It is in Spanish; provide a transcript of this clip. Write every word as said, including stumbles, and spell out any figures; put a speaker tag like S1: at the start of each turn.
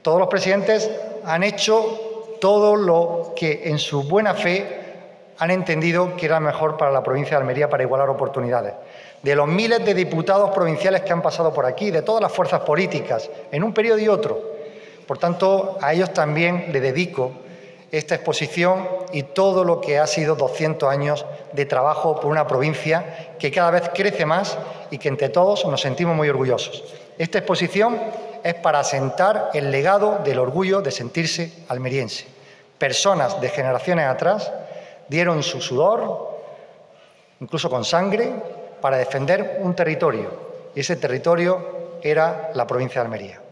S1: Todos los presidentes han hecho todo lo que en su buena fe han entendido que era mejor para la provincia de Almería para igualar oportunidades. De los miles de diputados provinciales que han pasado por aquí, de todas las fuerzas políticas, en un periodo y otro. Por tanto, a ellos también le dedico esta exposición y todo lo que ha sido doscientos años de trabajo por una provincia que cada vez crece más y que entre todos nos sentimos muy orgullosos. Esta exposición es para asentar el legado del orgullo de sentirse almeriense. Personas de generaciones atrás dieron su sudor, incluso con sangre, para defender un territorio, y ese territorio era la provincia de Almería.